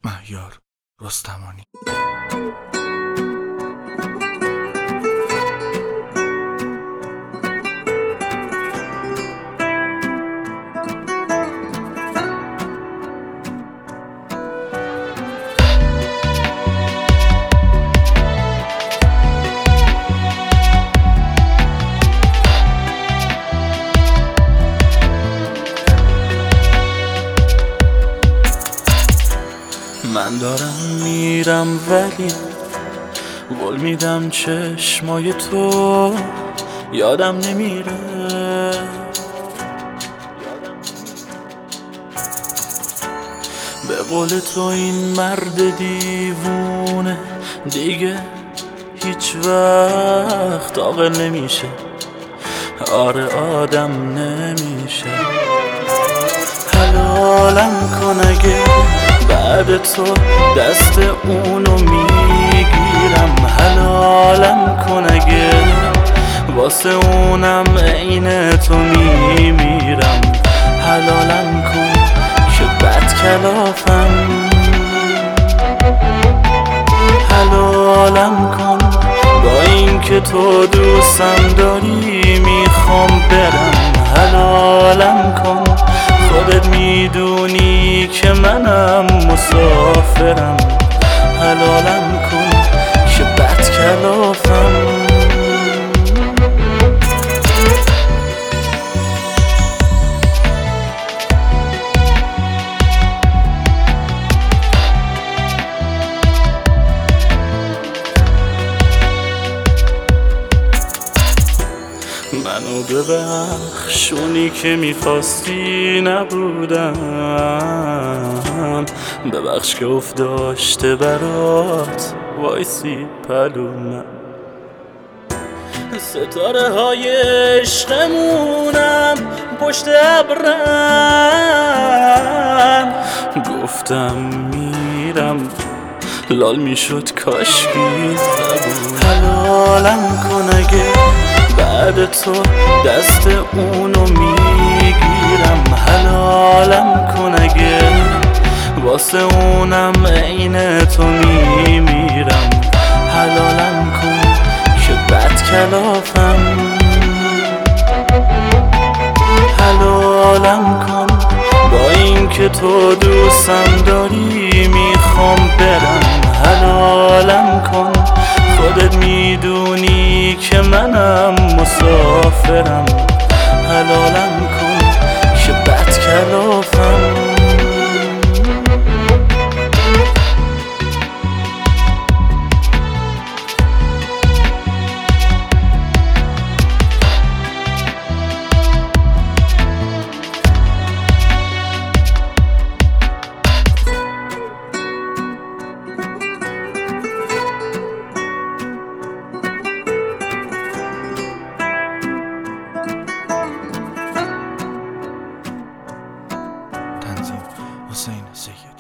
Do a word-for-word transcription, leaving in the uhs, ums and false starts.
مهیار رستمانی. من دارم میرم ولی قول میدم چشمای تو یادم نمیره. به قول تو این مرد دیوونه دیگه هیچ وقت عاقل نمیشه. آره آدم نمیشه. حلالم کن اگه بعد تو دست اونو میگیرم. حلالم کن اگه واسه اونم عین تو میمیرم. حلالم کن که بد کلافم. حلالم کن با این که تو دوستم داری میخوام برم. حلالم کن خودت میدونی که منم مسافرم. حلالم کن که بد کلافم. منو ببخش اونی که میخواستی نبودم. ببخش که افتاشته برات وایسی پلومم. ستاره های عشقمونم پشت ابرم. گفتم میرم لال میشد کاشکی نبود. حلالم کن اگه بعد تو دست اونو میگیرم. حلالم کن اگه واسه اونم عین تو میمیرم. حلالم کن که بد کلافم. حلالم کن با این که تو دوستم داری میخوام برم. حلالم کن خودت میدونی که منم مسافرم. حلالم کن که بد کلافم. تنظیم حسین سید.